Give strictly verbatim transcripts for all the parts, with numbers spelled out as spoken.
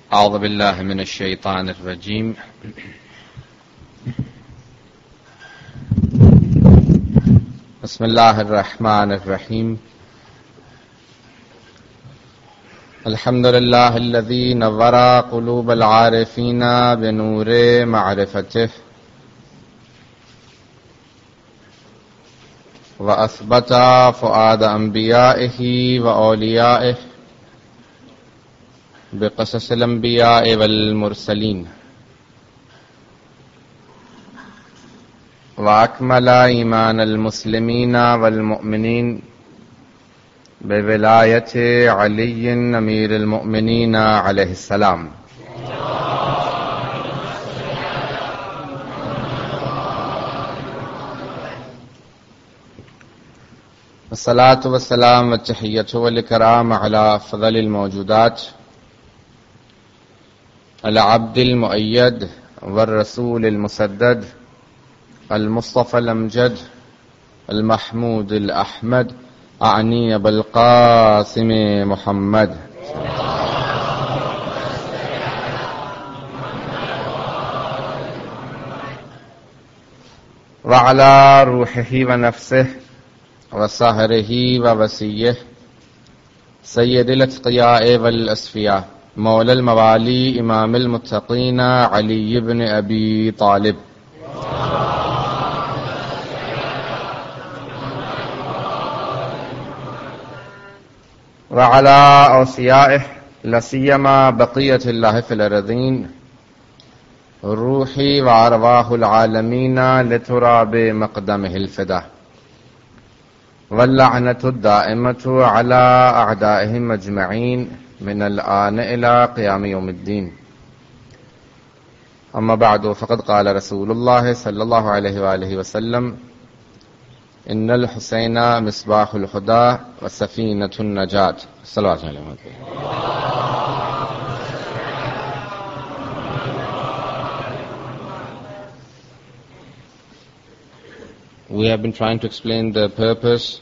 أعوذ بالله من الشيطان الرجيم. بسم الله الرحمن الرحيم. الحمد لله الذي نور قلوب العارفين بنور معرفته وأثبت فؤاد أنبيائه وأوليائه بقصص الأنبياء والمرسلين، وأكمل إيمان المسلمين والمؤمنين بولاية علي أمير المؤمنين عليه السلام. والصلاة والسلام والتحية والإكرام على أفضل الموجودات، العبد المؤيد والرسول المسدد المصطفى الأمجد المحمود الأحمد، أعني بالقاسم محمد وعلى روحه ونفسه وصهره ووسيه سيد الأتقياء والأسفياء مولى الموالي إمام المتقين علي بن أبي طالب وعلى أوصيائه لسيما بقية الله في الأرضين، روحي وأرواح العالمين لتراب مقدمه الفدا، واللعنة الدائمة على أعدائهم أجمعين من الآن إلى قيام يوم الدين. أما بعد، فقد قال رسول الله صلى الله عليه وآله وسلم: إن الحسين مصباح الهدى وسفينة النجاة. صلوات عليه وسلم. We have been trying to explain the purpose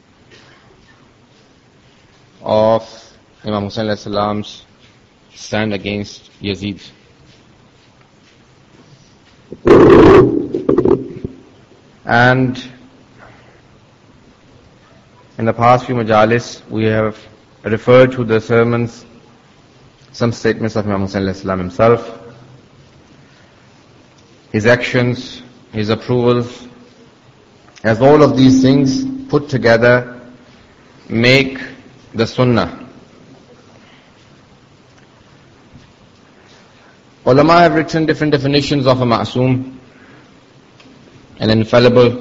of Imam Hussain alayhi salam's stand against Yazid. And in the past few majalis, we have referred to the sermons, some statements of Imam Hussain alayhi salam himself, his actions, his approvals, as all of these things put together make the Sunnah. Ulama have written different definitions of a ma'soom, an infallible.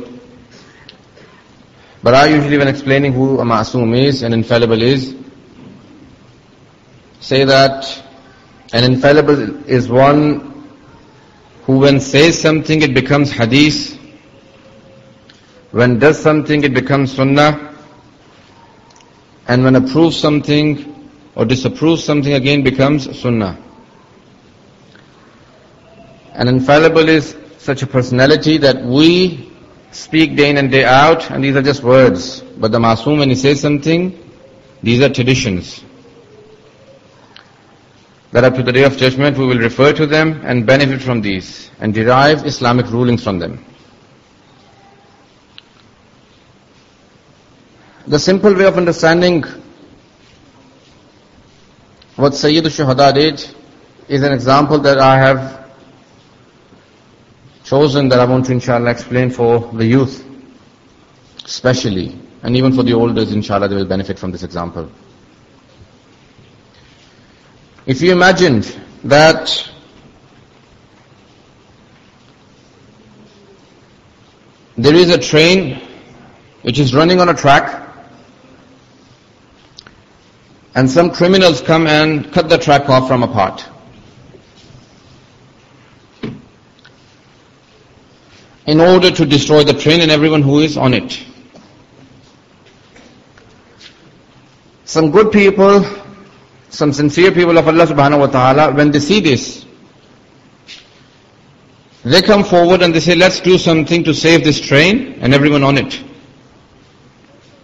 But I usually, when explaining who a ma'soom is, an infallible is, say that an infallible is one who when says something it becomes hadith, when does something it becomes sunnah, and when approves something or disapproves something again becomes sunnah. An infallible is such a personality that we speak day in and day out, and these are just words. But the ma'soom, when he says something, these are traditions that up to the day of judgment we will refer to them and benefit from these and derive Islamic rulings from them. The simple way of understanding what Sayyid al-Shuhada did is an example that I have chosen, that I want to inshallah explain for the youth especially, and even for the elders inshallah they will benefit from this example. If you imagined that there is a train which is running on a track, and some criminals come and cut the track off from a part. In order to destroy the train and everyone who is on it. Some good people, some sincere people of Allah subhanahu wa ta'ala, when they see this, they come forward and they say, let's do something to save this train and everyone on it.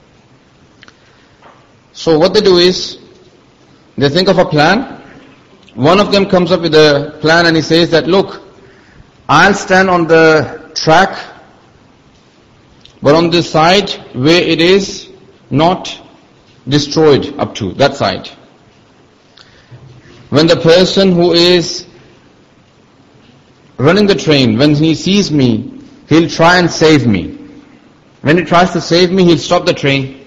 So what they do is, they think of a plan One of them comes up with a plan and he says that, look, I'll stand on the track, but on the side where it is not destroyed up to, that side. When the person who is running the train, when he sees me, he'll try and save me. When he tries to save me, he'll stop the train.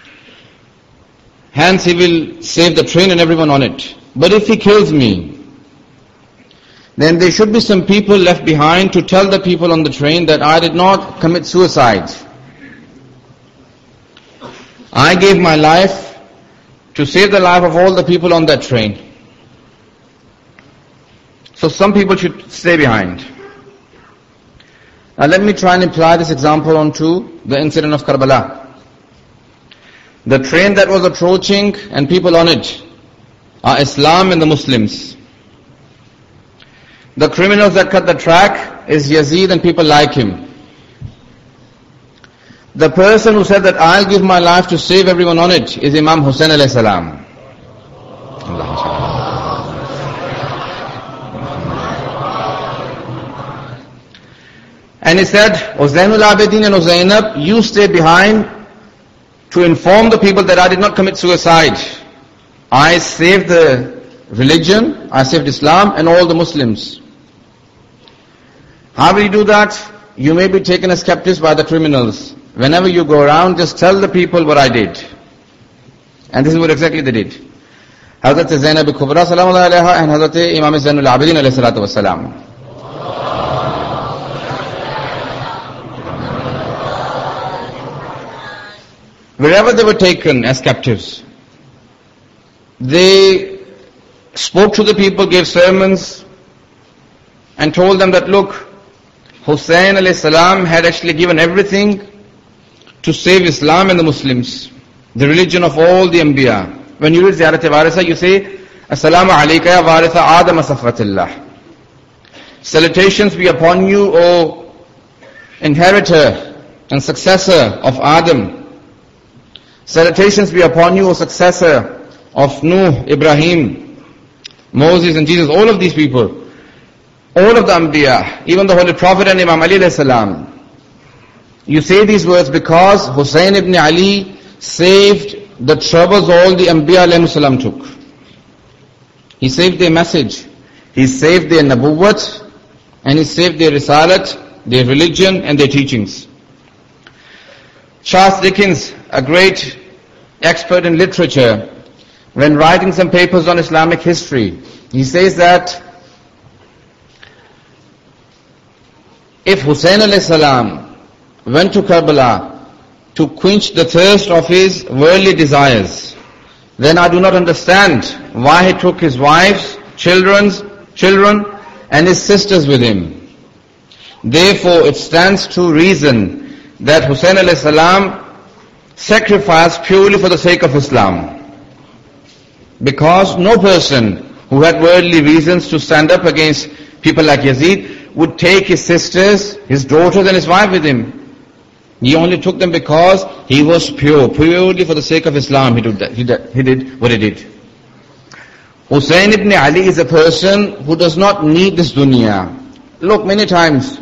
Hence he will save the train and everyone on it. But if he kills me, then there should be some people left behind to tell the people on the train that I did not commit suicide. I gave my life to save the life of all the people on that train. So some people should stay behind. Now let me try and apply this example onto the incident of Karbala. The train that was approaching and people on it are Islam and the Muslims. The criminals that cut the track is Yazid and people like him. The person who said that I'll give my life to save everyone on it is Imam Hussain alayhi salam. And he said, O Zainul Abidin and O Zainab, you stay behind to inform the people that I did not commit suicide. I saved the religion, I saved Islam and all the Muslims. How will you do that? You may be taken as captives by the criminals. Whenever you go around, just tell the people what I did. And this is what exactly they did. Hazrat Zainab Kubra salamullahi alayha and Hazrat Imam Zainul Abidin alayhi salatu wasalam. Wherever they were taken as captives, they spoke to the people, gave sermons, and told them that, look, Hussain alayhi salam had actually given everything to save Islam and the Muslims, the religion of all the Anbiya. When you read Ziyarat-e-Warisa, you say, Assalamu alayka ya waritha Adam safratillah. Salutations be upon you, O inheritor and successor of Adam. Salutations be upon you, O successor of Nuh, Ibrahim, Moses and Jesus, all of these people, all of the Anbiya, even the Holy Prophet and Imam Ali alayhi salam. You say these words because Hussain ibn Ali saved the troubles all the Anbiya alayhi salam took. He saved their message, he saved their nabuwwat, and he saved their risalat, their religion and their teachings. Charles Dickens, a great expert in literature, when writing some papers on Islamic history, he says that if Hussain alayhi salam went to Karbala to quench the thirst of his worldly desires, then I do not understand why he took his wives, children's, children and his sisters with him. Therefore it stands to reason that Hussain alayhi salam sacrificed purely for the sake of Islam. Because no person who had worldly reasons to stand up against people like Yazid would take his sisters, his daughters and his wife with him. He only took them because he was pure, purely for the sake of Islam he did that. He did, he did what he did. Hussain ibn Ali is a person who does not need this dunya. Look, many times,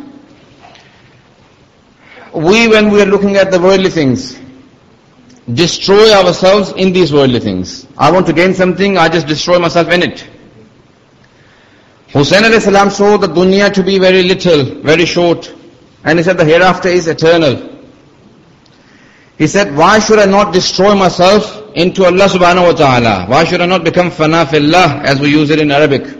we when we are looking at the worldly things, destroy ourselves in these worldly things. I want to gain something, I just destroy myself in it. Hussain alayhi salam saw the dunya to be very little, very short. And he said the hereafter is eternal. He said, why should I not destroy myself into Allah subhanahu wa ta'ala? Why should I not become fana fillah as we use it in Arabic?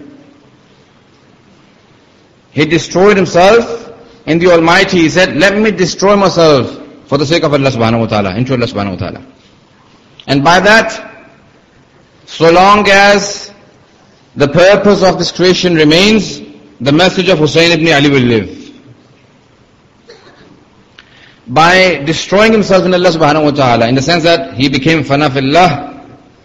He destroyed himself in the Almighty. He said, let me destroy myself for the sake of Allah subhanahu wa ta'ala, into Allah subhanahu wa ta'ala. And by that, so long as the purpose of this creation remains, the message of Hussain ibn Ali will live. By destroying himself in Allah subhanahu wa ta'ala, in the sense that he became fana fillah,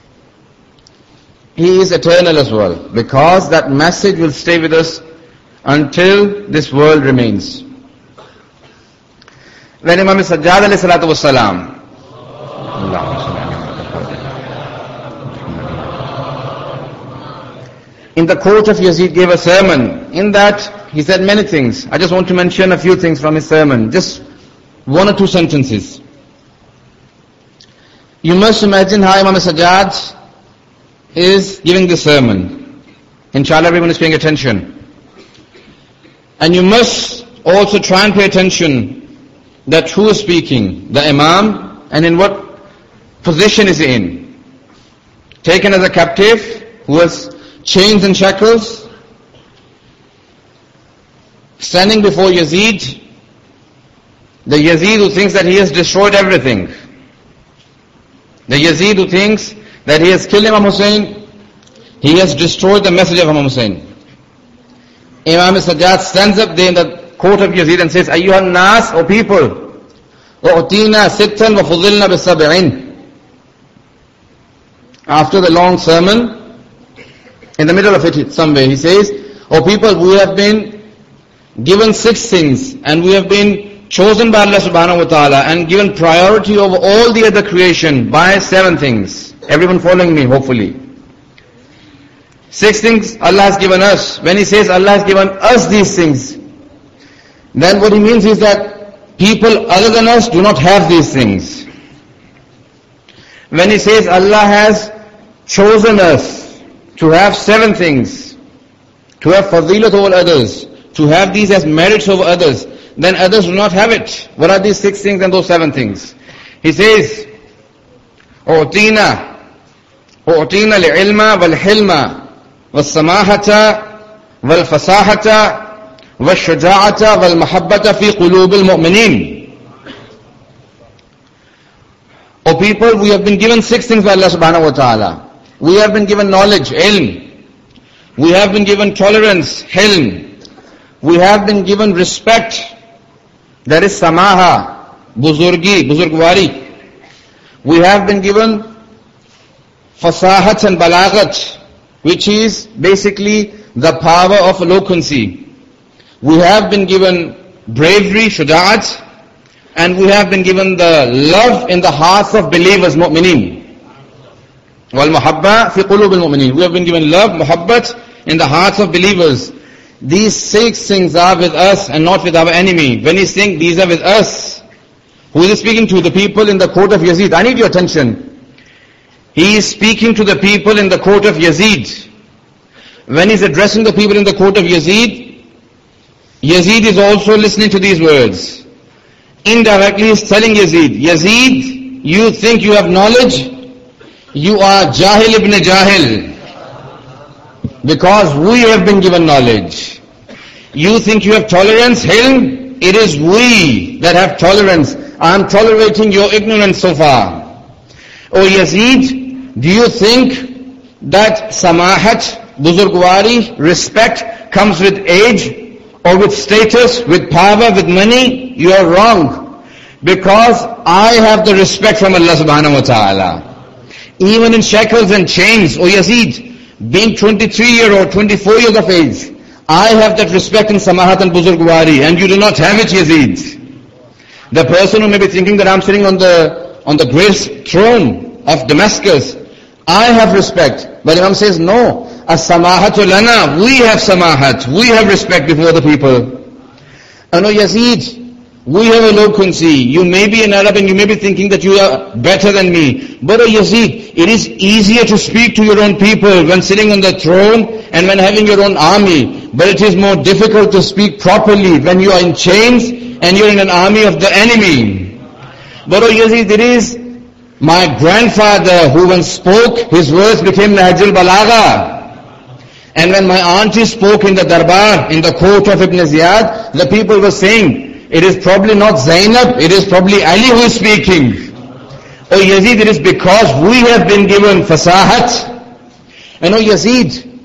he is eternal as well, because that message will stay with us until this world remains. When Imam Sajjad alayhi salatu was salam, in the court of Yazid gave a sermon. In that, he said many things. I just want to mention a few things from his sermon. Just one or two sentences. You must imagine how Imam Sajjad is giving this sermon. Inshallah, everyone is paying attention. And you must also try and pay attention that who is speaking, the Imam, and in what position is he in. Taken as a captive, who has chains and shackles, standing before Yazid, the Yazid who thinks that he has destroyed everything. The Yazid who thinks that he has killed Imam Hussein, he has destroyed the message of Imam Hussein. Imam Sajjad stands up there in the court of Yazid and says, Ayyuhan nas, O people, u'tina sittan wa fudilna bisab'in. After the long sermon, in the middle of it somewhere, he says, O people, we have been given six things, and we have been chosen by Allah subhanahu wa ta'ala and given priority over all the other creation by seven things. Everyone following me, hopefully. Six things Allah has given us. When he says Allah has given us these things, then what he means is that people other than us do not have these things. When he says Allah has chosen us to have seven things, to have fadilat over others, to have these as merits over others, then others do not have it. What are these six things and those seven things? He says, أُعْطِينَا أُعْطِينَا الْعِلْمَ وَالْحِلْمَ وَالسَّمَاحَةَ وَالْفَصَاحَةَ وَالشُّجَاعَةَ وَالْمَحَبَّةَ فِي قُلُوبِ الْمُؤْمِنِينَ. O people, we have been given six things by Allah subhanahu wa ta'ala. We have been given knowledge, ilm. We have been given tolerance, hilm. We have been given respect. There is samaha, buzurgi, buzurgwari. We have been given fasahat and balagat, which is basically the power of eloquency. We have been given bravery, shuja'at, and we have been given the love in the hearts of believers, mu'mineen. Wal muhabba fi qulub al mu'mineen. We have been given love, muhabbat in the hearts of believers. These six things are with us and not with our enemy. When he's saying these are with us, who is he speaking to? The people in the court of Yazid. I need your attention. He is speaking to the people in the court of Yazid. When he's addressing the people in the court of Yazid, Yazid is also listening to these words. Indirectly he's telling Yazid, Yazid, you think you have knowledge? You are Jahil ibn Jahil. Because we have been given knowledge. You think you have tolerance, hilm? It is we that have tolerance. I am tolerating your ignorance so far. O Yazid, do you think that samahat, buzurgwari, respect comes with age or with status, with power, with money? You are wrong. Because I have the respect from Allah subhanahu wa ta'ala. Even in shackles and chains, O Yazid, being twenty-three year or twenty-four years of age, I have that respect in samahat and buzurgwari, and you do not have it, Yazid. The person who may be thinking that I'm sitting on the on the great throne of Damascus, I have respect. But Imam says, no, as-samahatu lana, we have samahat, we have respect before the people. And O Yazid, we have eloquency. You may be an Arab and you may be thinking that you are better than me. But O Yazid, it is easier to speak to your own people when sitting on the throne and when having your own army. But it is more difficult to speak properly when you are in chains and you're in an army of the enemy. But O Yazid, it is my grandfather who once spoke, his words became Nahjul Balagha. And when my auntie spoke in the darbar, in the court of Ibn Ziyad, the people were saying, it is probably not Zainab, it is probably Ali who is speaking. O Yazid, it is because we have been given fasahat. And O Yazid,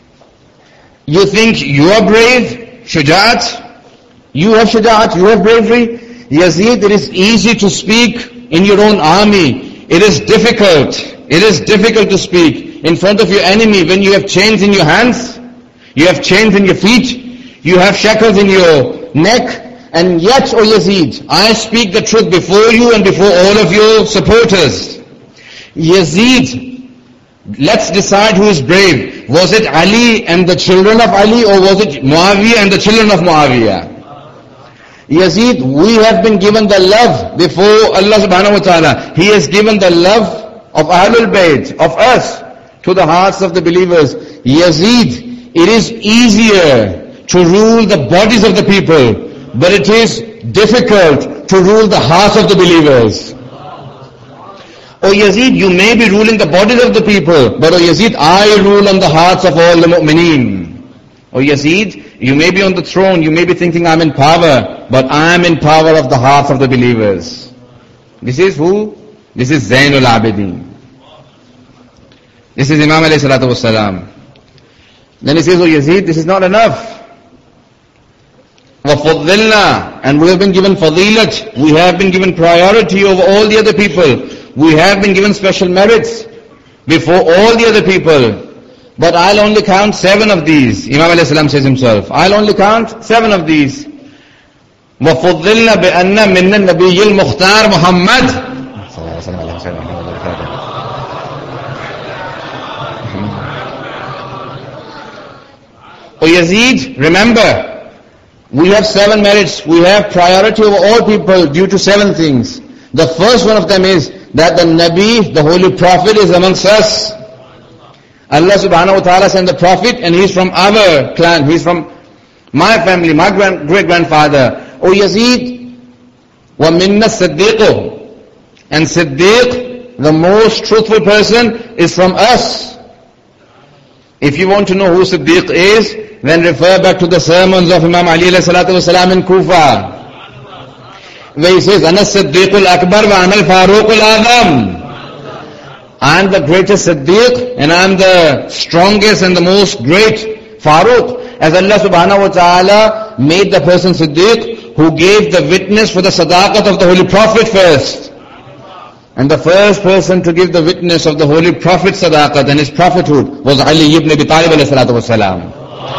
you think you are brave, shuja'at, you have shuja'at, you have bravery. Yazid, it is easy to speak in your own army. It is difficult, it is difficult to speak in front of your enemy when you have chains in your hands, you have chains in your feet, you have shackles in your neck. And yet, O Yazid, I speak the truth before you and before all of your supporters. Yazid, let's decide who is brave. was it Ali and the children of Ali, or was it Muawiyah and the children of Muawiyah? Yazid, we have been given the love before Allah subhanahu wa ta'ala. He has given the love of Ahlul Bayt, of us, to the hearts of the believers. Yazid, it is easier to rule the bodies of the people, but it is difficult to rule the hearts of the believers. Oh Yazid, you may be ruling the bodies of the people, but oh Yazid, I rule on the hearts of all the mu'mineen. Oh Yazid, you may be on the throne, you may be thinking I'm in power, but I'm in power of the hearts of the believers. This is who? This is Zainul Abidin. This is Imam alayhi salatu wasalam. Then he says, oh Yazid, this is not enough. وَفُضِّلْنَا, and we have been given fadilat, we have been given priority over all the other people. We have been given special merits before all the other people. But I'll only count seven of these. Imam alayhi salam says himself, I'll only count seven of these. وَفُضِّلْنَا بِأَنَّ مِنَّ النَّبِيِّ الْمُخْتَارِ مُحَمَّدٍ. O Yazid, remember, we have seven merits. We have priority over all people due to seven things. The first one of them is that the Nabi, the Holy Prophet, is amongst us. Allah subhanahu wa ta'ala sent the Prophet and he's from our clan. He's from my family, my grand, great-grandfather. O Yazid, وَمِنَّ الصِّدِّيقُ, and Siddiq, the most truthful person, is from us. If you want to know who Siddiq is, then refer back to the sermons of Imam Ali alayhi salatu wasalam in Kufa, where he says, أَنَا الصِّدِّيقُ الْأَكْبَرُ وَأَنَا الْفَارُوقُ الْأَعْظَمُ. I am the greatest Siddiq, and I am the strongest and the most great Farooq. As Allah subhanahu wa ta'ala made the person Siddiq who gave the witness for the sadaqat of the Holy Prophet first. And the first person to give the witness of the Holy Prophet's sadaqat and his prophethood was Ali ibn Abi Talib alayhi salatu wasalam.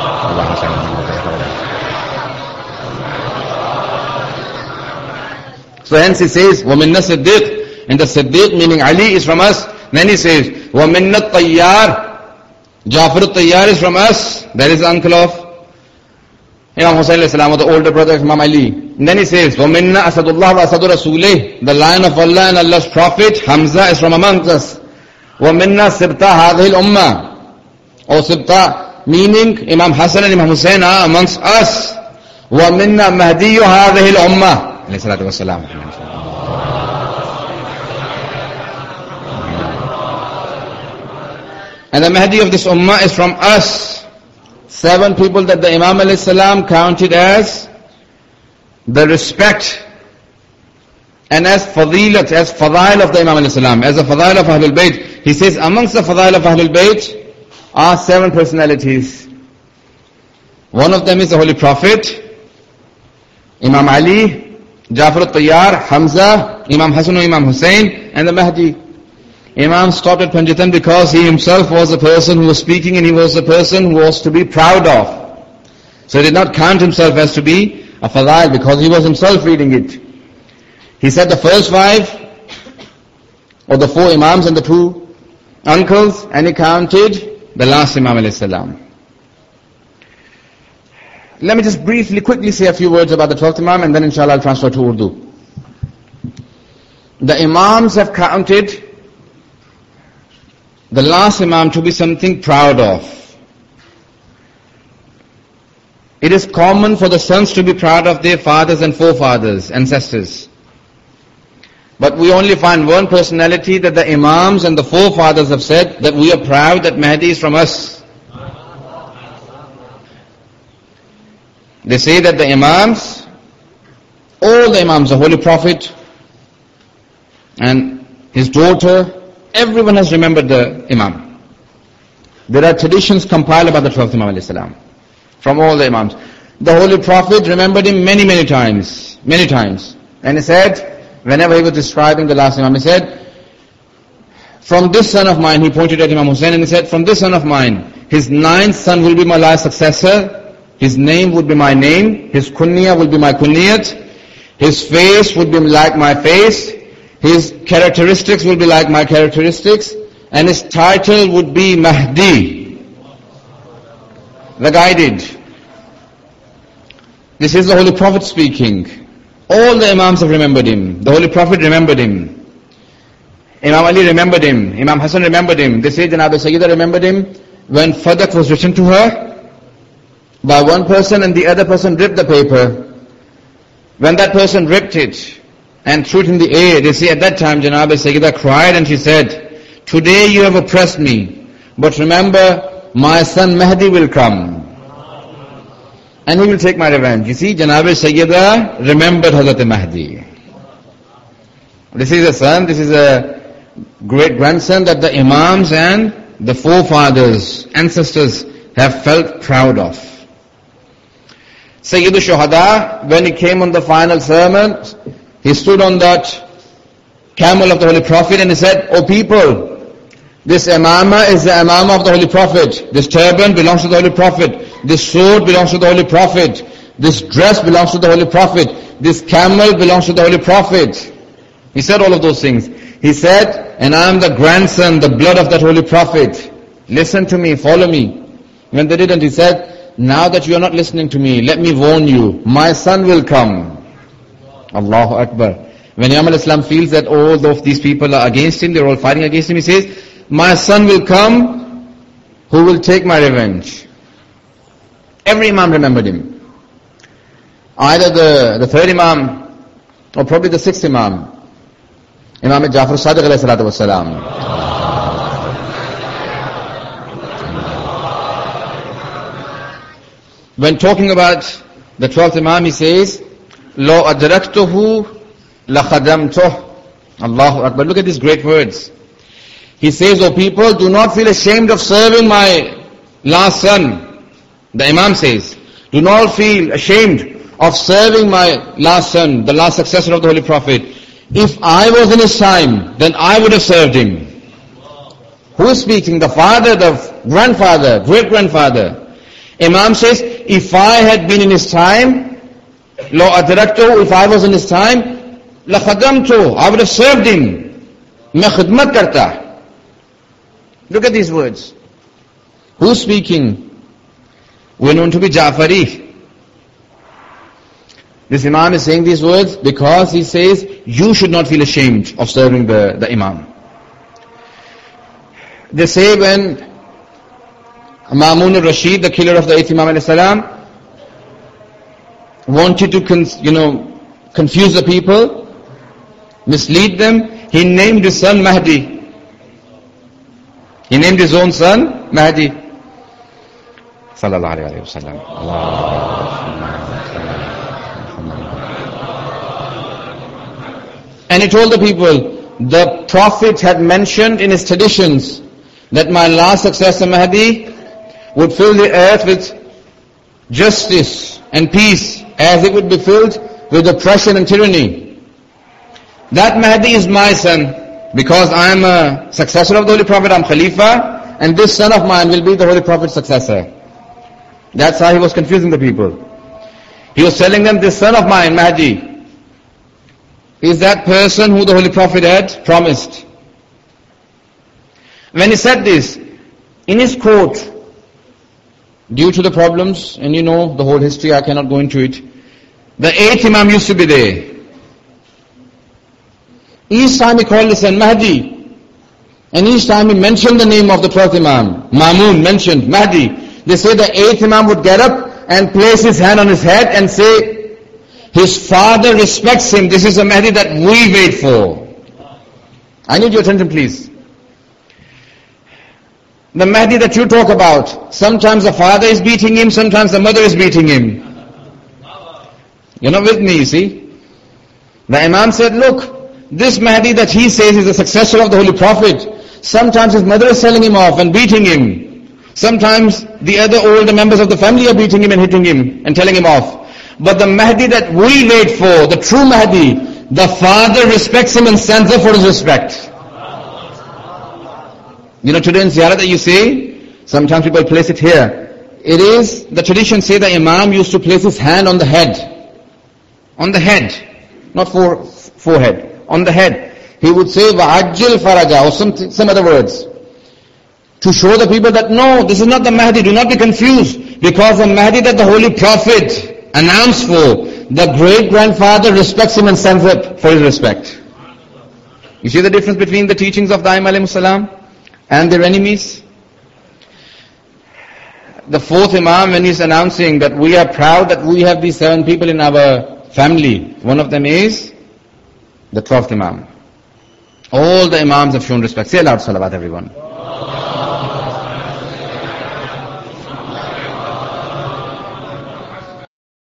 So hence he says, وَمِنَّ الصِّدِّيقِ, and the Siddiq meaning Ali is from us. Then he says, وَمِنَّ الطَّيَّارِ, Jafar al-Tayyar is from us. That is the uncle of Imam Hussain alayhi salam, or the older brother of Imam Ali. And then he says, وَمِنَّ أَسَدُ اللَّهِ وَأَسَدُ رَسُولِهِ, the lion of Allah and Allah's prophet, Hamza, is from amongst us. وَمِنَّ سِبْتَ هَذِهِ الْأُمَّةِ, or Sibta, meaning Imam Hassan and Imam Hussain are amongst us. وَمِنَّ مَهْدِيُّ هَذِهِ الْأُمَّةِ, alayhi salatu wasalam. And the Mahdi of this ummah is from us. Seven people that the Imam alayhi salam counted as the respect and as fadilat, as fadail of the Imam alayhi salam, as a fadail of Ahlul Bayt. He says amongst the fadail of Ahlul Bayt are seven personalities. One of them is the Holy Prophet, Imam Ali, Jafar al-Tayyar, Hamza, Imam Hassan and Imam Hussain, and the Mahdi. Imam stopped at Panjatan because he himself was the person who was speaking and he was the person who was to be proud of. So he did not count himself as to be a fadail because he was himself reading it. He said the first five, or the four Imams and the two uncles, and he counted the last Imam alayhi salam. Let me just briefly, quickly say a few words about the twelfth Imam and then inshallah I'll transfer to Urdu. The Imams have counted the last Imam to be something proud of. It is common for the sons to be proud of their fathers and forefathers, ancestors. But we only find one personality that the Imams and the forefathers have said that we are proud that Mahdi is from us. They say that the Imams, all the Imams, the Holy Prophet and his daughter, everyone has remembered the Imam. There are traditions compiled about the twelfth Imam alayhi salam from all the Imams. The Holy Prophet remembered him many, many times, many times. And he said, whenever he was describing the last Imam, he said, from this son of mine, he pointed at Imam Hussain and he said, from this son of mine, his ninth son will be my last successor, his name would be my name, his kunya will be my kunyat, his face would be like my face, his characteristics will be like my characteristics, and his title would be Mahdi. the guided. This is the Holy Prophet speaking. All the Imams have remembered him. The Holy Prophet remembered him. Imam Ali remembered him. Imam Hassan remembered him. They say Janab Sayyidah remembered him when Fadak was written to her by one person and the other person ripped the paper. When that person ripped it and threw it in the air, they say at that time Janab Sayyidah cried and she said, today you have oppressed me, but remember my son Mahdi will come and he will take my revenge. You see, Janab Sayyidah remembered Hazrat Mahdi. This is a son, this is a great grandson that the Imams and the forefathers, ancestors have felt proud of. Sayyid al-Shuhada, when he came on the final sermon, he stood on that camel of the Holy Prophet and he said, O people, this imama is the imama of the Holy Prophet. This turban belongs to the Holy Prophet. This sword belongs to the Holy Prophet. This dress belongs to the Holy Prophet. This camel belongs to the Holy Prophet. He said all of those things. He said, and I am the grandson, the blood of that Holy Prophet. Listen to me, follow me. When they didn't, he said, now that you are not listening to me, let me warn you, my son will come. Allahu Akbar. When Imam al-Islam feels that all of these people are against him, they're all fighting against him, he says, my son will come who will take my revenge. Every Imam remembered him. Either the, the third Imam or probably the sixth Imam. Imam Jafar Sadiq alayhi salatu wasalam. When talking about the twelfth Imam, he says, Lo adraktuhu la khadamtuh. Allahu Akbar. Look at these great words. He says, O people, do not feel ashamed of serving my last son. The Imam says, do not feel ashamed of serving my last son, the last successor of the Holy Prophet. If I was in his time, then I would have served him. Who is speaking? The father, the grandfather, great-grandfather. Imam says, if I had been in his time, lo adraktu, if I was in his time, la khadamtu, I would have served him. Main khidmat karta. Look at these words. Who is speaking? We're known to be Ja'fari. This Imam is saying these words because he says, you should not feel ashamed of serving the, the Imam. They say when Ma'mun al-Rashid, the killer of the eighth Imam alayhi salam, wanted to con- you know, confuse the people, mislead them, he named his son Mahdi. He named his own son Mahdi. Sallallahu alayhi wa sallam. And he told the people, the Prophet had mentioned in his traditions that my last successor Mahdi would fill the earth with justice and peace as it would be filled with oppression and tyranny. That Mahdi is my son because I am a successor of the Holy Prophet, I am Khalifa, and this son of mine will be the Holy Prophet's successor. That's how he was confusing the people. He was telling them, this son of mine, Mahdi, is that person who the Holy Prophet had promised. When he said this, in his court, due to the problems, and you know the whole history, I cannot go into it, the eighth Imam used to be there. Each time he called his son Mahdi, and each time he mentioned the name of the twelfth Imam, Ma'mun mentioned Mahdi, they say the eighth Imam would get up and place his hand on his head and say, his father respects him. This is the Mahdi that we wait for. I need your attention, please. The Mahdi that you talk about, sometimes the father is beating him, sometimes the mother is beating him. You're not with me, you see. The Imam said, look, this Mahdi that he says is the successor of the Holy Prophet, sometimes his mother is selling him off and beating him. Sometimes the other older members of the family are beating him and hitting him and telling him off. But the Mahdi that we wait for, the true Mahdi, the father respects him and stands up for his respect. You know, today in Ziyarat that you say, sometimes people place it here. It is, the tradition say the Imam used to place his hand on the head. On the head. Not for forehead. On the head. He would say, Va'ajjil faraja, or some, some other words. to show the people that no, this is not the Mahdi, do not be confused. Because the Mahdi that the Holy Prophet announced for, the great-grandfather respects him and sends up for his respect. You see the difference between the teachings of the Aim alayhi salam and their enemies? The fourth Imam, when he's announcing that we are proud that we have these seven people in our family, one of them is the twelfth Imam. All the Imams have shown respect. Say aloud salawat everyone.